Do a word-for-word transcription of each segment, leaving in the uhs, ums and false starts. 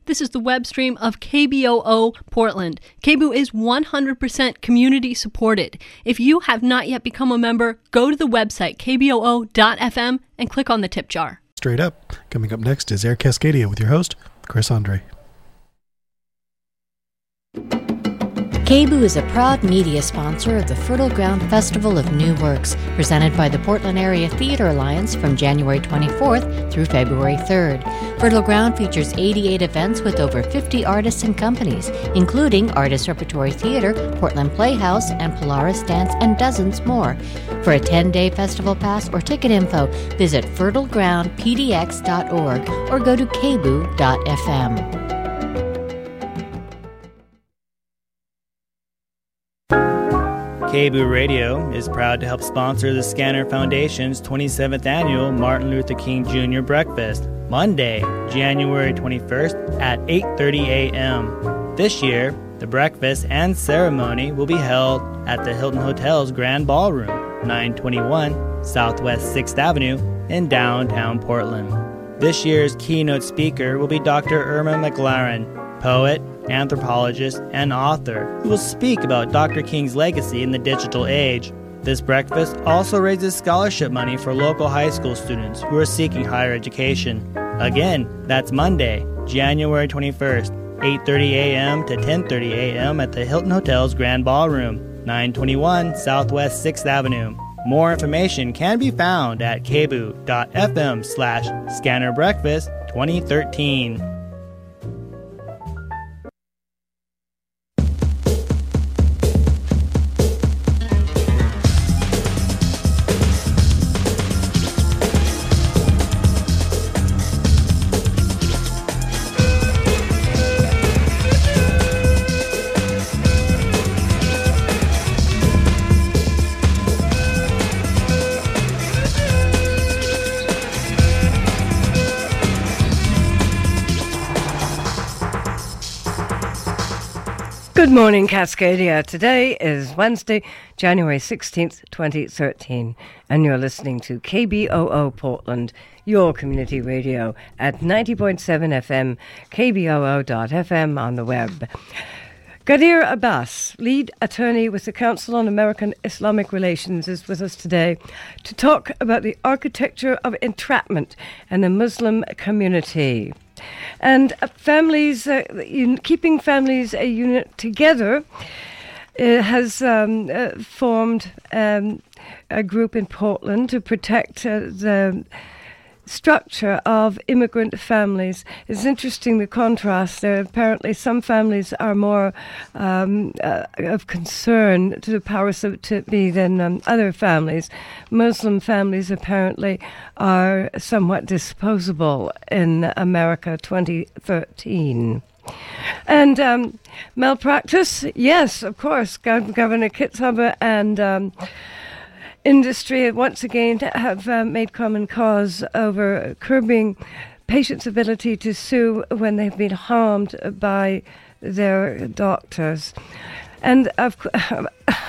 This is the web stream of K B O O Portland. K B O O is one hundred percent community supported. If you have not yet become a member, go to the website k b o o dot f m and click on the tip jar. Straight up. Coming up next is Air Cascadia with your host, Chris Andre. K B O O is a proud media sponsor of the Fertile Ground Festival of New Works, presented by the Portland Area Theatre Alliance from January twenty-fourth through February third. Fertile Ground features eighty-eight events with over fifty artists and companies, including Artist Repertory Theatre, Portland Playhouse, and Polaris Dance, and dozens more. For a ten-day festival pass or ticket info, visit fertile ground p d x dot org or go to k b o o dot f m. K B O O Radio is proud to help sponsor the Scanner Foundation's twenty-seventh Annual Martin Luther King Junior Breakfast, Monday, January twenty-first at eight thirty a.m. This year, the breakfast and ceremony will be held at the Hilton Hotel's Grand Ballroom, nine twenty-one Southwest sixth Avenue in downtown Portland. This year's keynote speaker will be Doctor Irma McLaren, poet, anthropologist, and author, who will speak about Doctor King's legacy in the digital age. This breakfast also raises scholarship money for local high school students who are seeking higher education. Again, that's Monday, January twenty-first, eight thirty a.m. to ten thirty a.m. at the Hilton Hotel's Grand Ballroom, nine twenty-one Southwest sixth Avenue. More information can be found at k b o o dot f m slash scanner breakfast twenty thirteen. Good morning, Cascadia. Today is Wednesday, January sixteenth, twenty thirteen, and you're listening to K B O O Portland, your community radio, at ninety point seven F M, k b o o dot f m on the web. Ghadir Abbas, lead attorney with the Council on American Islamic Relations, is with us today to talk about the architecture of entrapment in the Muslim community. And uh, families, uh, un- keeping families a unit together uh, has um, uh, formed um, a group in Portland to protect uh, the structure of immigrant families. It's interesting, the contrast there. Apparently some families are more um, uh, of concern to the powers that to be than um, other families. Muslim families apparently are somewhat disposable in America twenty thirteen. And um, malpractice, yes, of course. Gov- Governor Kitzhaber and um, industry once again have uh, made common cause over curbing patients' ability to sue when they've been harmed by their doctors. And of course,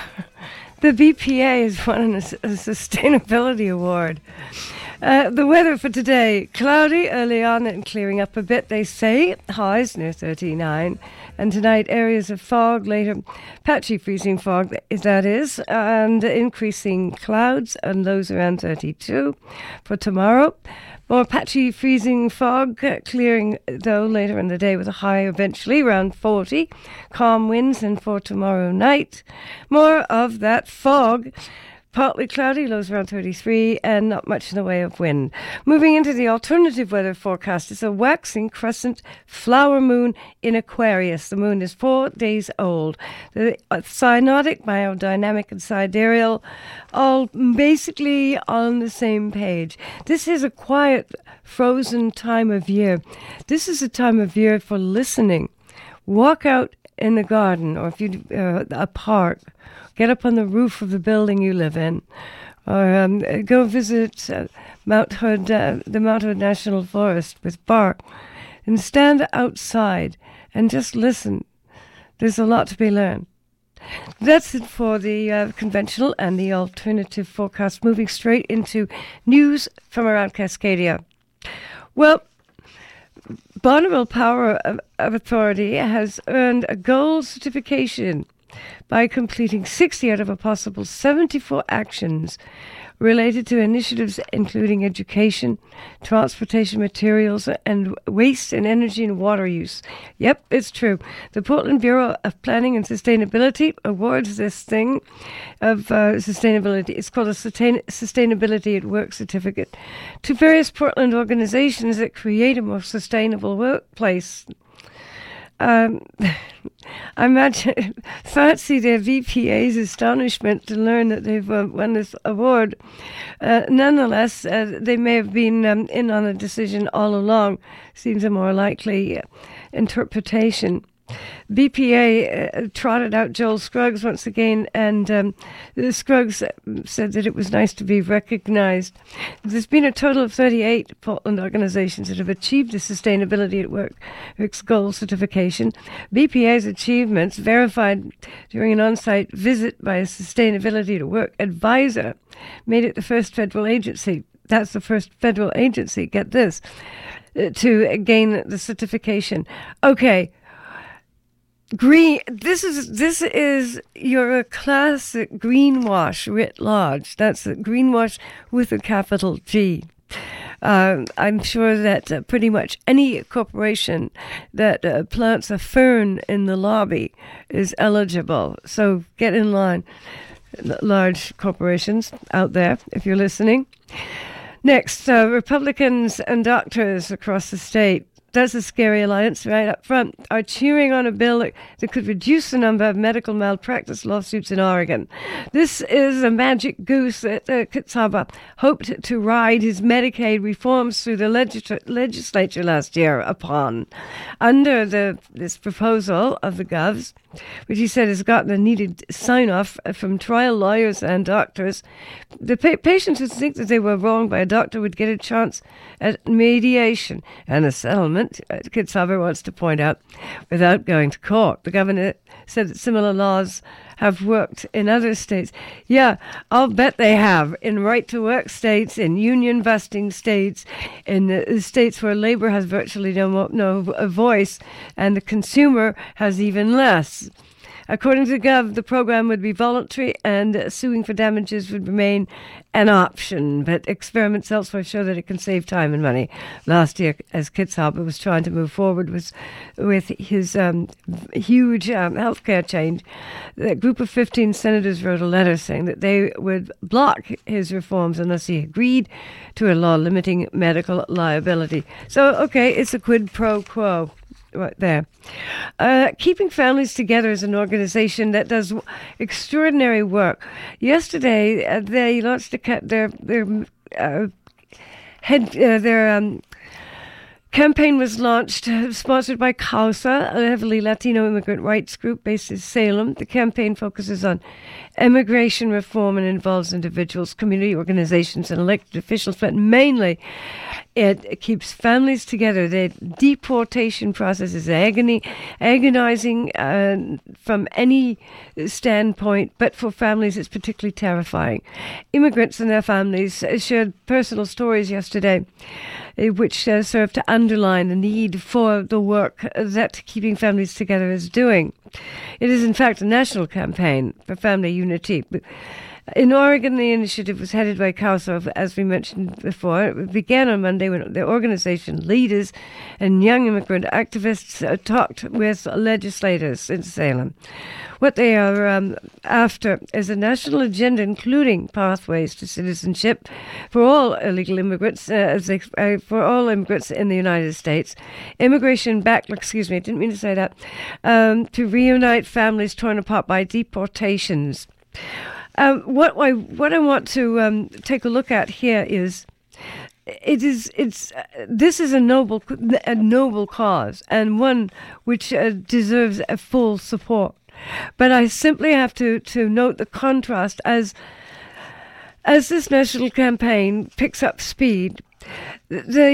the B P A has won a, a sustainability award. Uh, the weather for today, cloudy early on and clearing up a bit, they say. Highs near thirty-nine. And tonight, areas of fog, later patchy freezing fog, that is, and increasing clouds, and lows around thirty-two. For tomorrow, more patchy freezing fog, uh, clearing, though, later in the day with a high eventually around forty. Calm winds, and for tomorrow night, more of that fog. Partly cloudy, lows around thirty-three, and not much in the way of wind. Moving into the alternative weather forecast, it's a waxing crescent flower moon in Aquarius. The moon is four days old. The uh, cyanotic, biodynamic, and sidereal, all basically on the same page. This is a quiet, frozen time of year. This is a time of year for listening. Walk out in the garden, or if you uh, a park. Get up on the roof of the building you live in, or um, go visit uh, Mount Hood, uh, the Mount Hood National Forest with Bark, and stand outside and just listen. There's a lot to be learned. That's it for the uh, conventional and the alternative forecast. Moving straight into news from around Cascadia. Well, Bonneville Power Authority has earned a gold certification by completing sixty out of a possible seventy-four actions related to initiatives including education, transportation materials, and waste and energy and water use. Yep, it's true. The Portland Bureau of Planning and Sustainability awards this thing of uh, sustainability. It's called a sustain- Sustainability at Work certificate to various Portland organizations that create a more sustainable workplace. Um, I imagine, fancy their V P A's astonishment to learn that they've uh, won this award. Uh, nonetheless, uh, they may have been um, in on the decision all along. Seems a more likely uh, interpretation. B P A uh, trotted out Joel Scruggs once again, and um, Scruggs said that it was nice to be recognized. There's been a total of thirty-eight Portland organizations that have achieved the Sustainability at Work Gold certification. B P A's achievements, verified during an on-site visit by a Sustainability at Work advisor, made it the first federal agency. That's the first federal agency, get this, uh, to gain the certification. Okay. Green. This is this is your classic greenwash writ large. That's a greenwash with a capital G. Uh, I'm sure that uh, pretty much any corporation that uh, plants a fern in the lobby is eligible. So get in line, large corporations out there, if you're listening. Next, uh, Republicans and doctors across the state. That's a scary alliance right up front, are cheering on a bill that, that could reduce the number of medical malpractice lawsuits in Oregon. This is a magic goose that uh, Kitzhaber hoped to ride his Medicaid reforms through the legis- legislature last year upon. Under the this proposal of the Govs, which he said has gotten the needed sign-off from trial lawyers and doctors, the pa- patients who think that they were wronged by a doctor would get a chance at mediation and a settlement, Kitzhaber wants to point out, without going to court. The governor said that similar laws have worked in other states. Yeah, I'll bet they have. In right-to-work states, in union-busting states, in the states where labor has virtually no, no voice, and the consumer has even less. According to the Gov, the program would be voluntary and suing for damages would remain an option, but experiments elsewhere show that it can save time and money. Last year, as Kitzhaber was trying to move forward with, with his um, huge um, healthcare change, the group of fifteen senators wrote a letter saying that they would block his reforms unless he agreed to a law limiting medical liability. So, okay, it's a quid pro quo. Right there. Uh, Keeping Families Together is an organization that does extraordinary work. Yesterday, uh, they launched a ca- their their uh, head uh, their um, campaign was launched, uh, sponsored by CAUSA, a heavily Latino immigrant rights group based in Salem. The campaign focuses on immigration reform and involves individuals, community organizations, and elected officials, but mainly it keeps families together. The deportation process is agony, agonizing uh, from any standpoint, but for families it's particularly terrifying. Immigrants and their families shared personal stories yesterday, which uh, serve to underline the need for the work that Keeping Families Together is doing. It is, in fact, a national campaign for family unity. In Oregon, the initiative was headed by CAUSA, as we mentioned before. It began on Monday when the organization leaders and young immigrant activists uh, talked with legislators in Salem. What they are um, after is a national agenda including pathways to citizenship for all illegal immigrants, uh, as they, uh, for all immigrants in the United States, immigration back, excuse me, I didn't mean to say that, um, to reunite families torn apart by deportations. Um, what I what I want to um, take a look at here is, it is it's uh, this is a noble a noble cause and one which uh, deserves a full support. But I simply have to, to note the contrast as as this national campaign picks up speed. The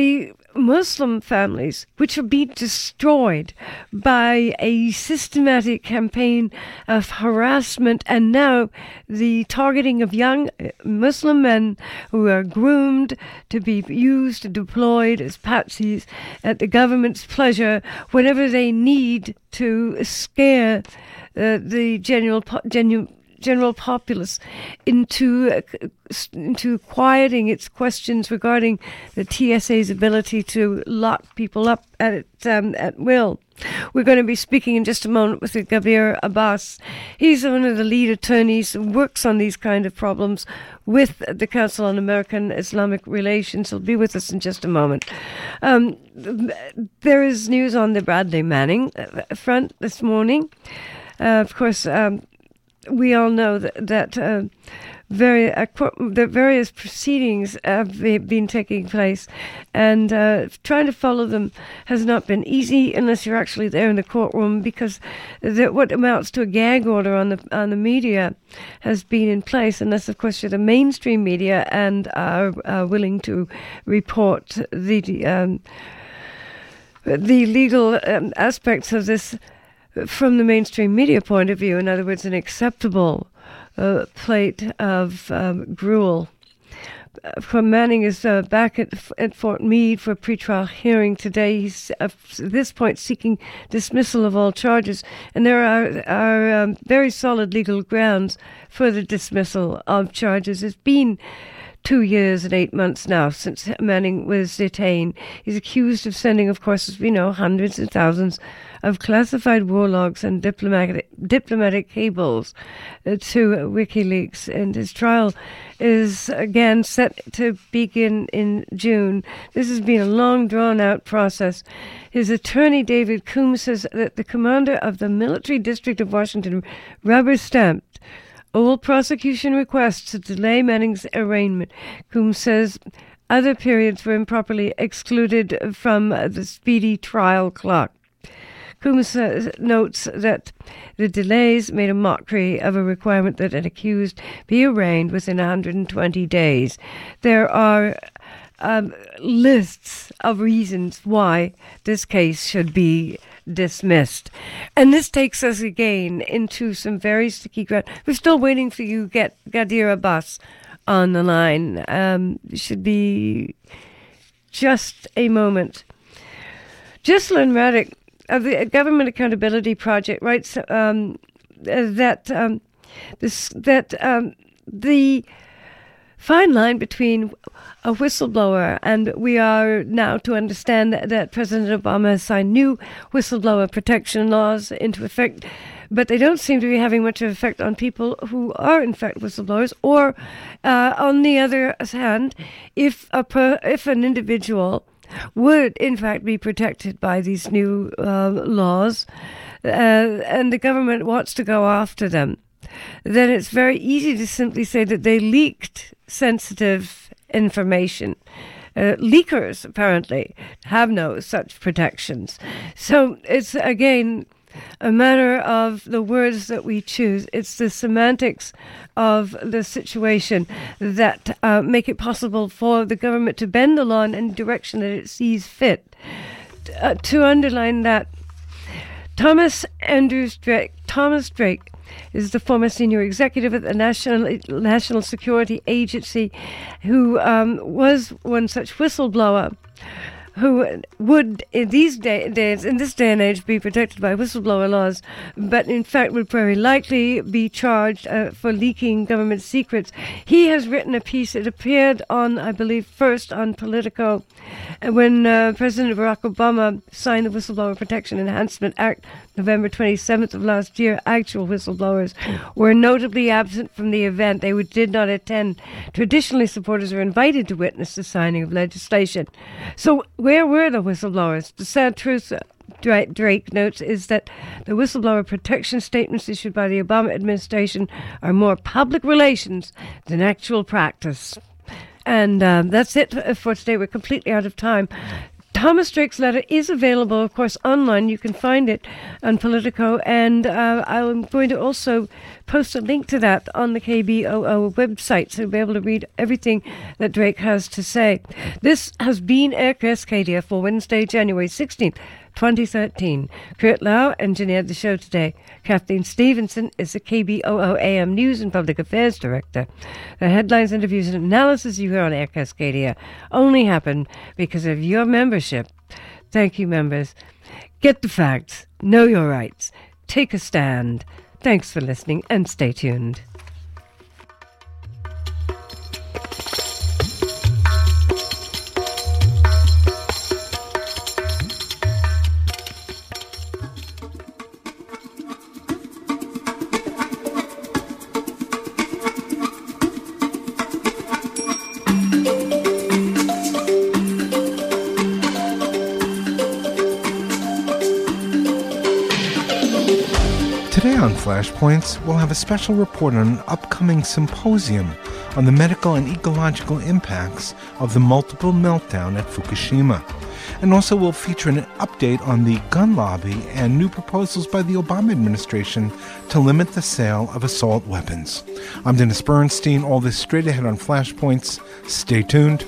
Muslim families, which are being destroyed by a systematic campaign of harassment and now the targeting of young Muslim men who are groomed to be used, deployed as patsies at the government's pleasure whenever they need to scare uh, the general general. general populace into uh, into quieting its questions regarding the T S A's ability to lock people up at it, um, at will. We're going to be speaking in just a moment with Gabir Abbas. He's one of the lead attorneys who works on these kind of problems with the Council on American Islamic Relations. He'll be with us in just a moment. Um, there is news on the Bradley Manning front this morning. Uh, of course, um, we all know that, that uh, very, uh, the various proceedings have been taking place, and uh, trying to follow them has not been easy unless you're actually there in the courtroom, because the, what amounts to a gag order on the on the media has been in place, unless, of course, you're the mainstream media and are uh, willing to report the um, the legal um, aspects of this from the mainstream media point of view. In other words, an acceptable uh, plate of um, gruel. Uh, Manning is uh, back at, at Fort Meade for a pretrial hearing today. He's uh, at this point seeking dismissal of all charges, and there are, are um, very solid legal grounds for the dismissal of charges. It's been two years and eight months now since Manning was detained. He's accused of sending, of course, as we know, hundreds of thousands of classified war logs and diplomatic diplomatic cables uh, to WikiLeaks, and his trial is again set to begin in June. This has been a long, drawn-out process. His attorney, David Coombs, says that the commander of the Military District of Washington rubber-stamped all prosecution requests to delay Manning's arraignment. Coombs says other periods were improperly excluded from the speedy trial clock. Coombs uh, notes that the delays made a mockery of a requirement that an accused be arraigned within one hundred twenty days. There are um, lists of reasons why this case should be dismissed. And this takes us again into some very sticky ground. We're still waiting for you to get Gabir Abbas on the line. Um, should be just a moment. Ghislaine Raddick of the Government Accountability Project writes um, that um, this that um, the fine line between a whistleblower, and we are now to understand that, that President Obama has signed new whistleblower protection laws into effect, but they don't seem to be having much of effect on people who are in fact whistleblowers. Or uh, on the other hand, if a per, if an individual would in fact be protected by these new uh, laws, uh, and the government wants to go after them, then it's very easy to simply say that they leaked sensitive information. Uh, leakers, apparently, have no such protections. So it's, again, a matter of the words that we choose. It's the semantics of the situation that uh, make it possible for the government to bend the law in any direction that it sees fit. Uh, to underline that, Thomas Andrews Drake, Thomas Drake, is the former senior executive at the National National Security Agency, who um, was one such whistleblower, who would in these day, days, in this day and age, be protected by whistleblower laws, but in fact would very likely be charged uh, for leaking government secrets. He has written a piece. It appeared on, I believe, first on Politico, when uh, President Barack Obama signed the Whistleblower Protection Enhancement Act, November twenty-seventh of last year. Actual whistleblowers were notably absent from the event. They did not attend. Traditionally, supporters are invited to witness the signing of legislation. So where were the whistleblowers? The sad truth, Drake notes, is that the whistleblower protection statements issued by the Obama administration are more public relations than actual practice. And um, that's it for today. We're completely out of time. Thomas Drake's letter is available, of course, online. You can find it on Politico, and uh, I'm going to also post a link to that on the K B O O website, so you'll be able to read everything that Drake has to say. This has been Air Cascadia for Wednesday, January sixteenth, twenty thirteen. Kurt Lau engineered the show today. Kathleen Stevenson is the K B O O A M News and Public Affairs Director. The headlines, interviews, and analysis you hear on Air Cascadia only happen because of your membership. Thank you, members. Get the facts. Know your rights. Take a stand. Thanks for listening, and stay tuned. Today on Flashpoints, we'll have a special report on an upcoming symposium on the medical and ecological impacts of the multiple meltdown at Fukushima. And also we'll feature an update on the gun lobby and new proposals by the Obama administration to limit the sale of assault weapons. I'm Dennis Bernstein. All this straight ahead on Flashpoints. Stay tuned.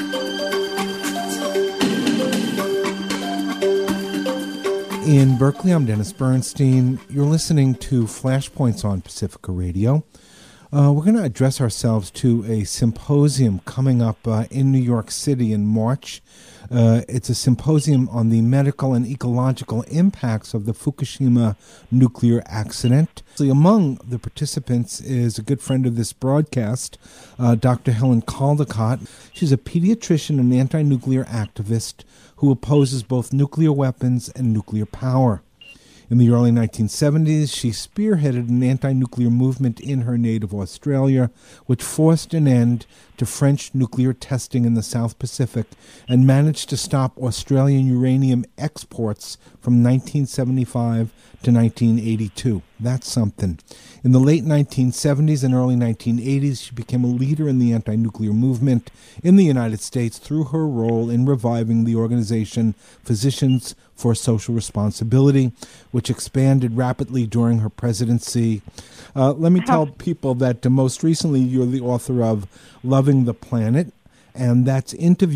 In Berkeley, I'm Dennis Bernstein. You're listening to Flashpoints on Pacifica Radio. Uh, we're going to address ourselves to a symposium coming up uh, in New York City in March. Uh, it's a symposium on the medical and ecological impacts of the Fukushima nuclear accident. Among the participants is a good friend of this broadcast, uh, Doctor Helen Caldicott. She's a pediatrician and anti-nuclear activist who opposes both nuclear weapons and nuclear power. In the early nineteen seventies, she spearheaded an anti-nuclear movement in her native Australia, which forced an end to French nuclear testing in the South Pacific and managed to stop Australian uranium exports from nineteen seventy-five to nineteen eighty-two. That's something. In the late nineteen seventies and early nineteen eighties, she became a leader in the anti-nuclear movement in the United States through her role in reviving the organization Physicians for Social Responsibility, which expanded rapidly during her presidency. Uh, let me tell people that uh, most recently you're the author of Loving the Planet, and that's interview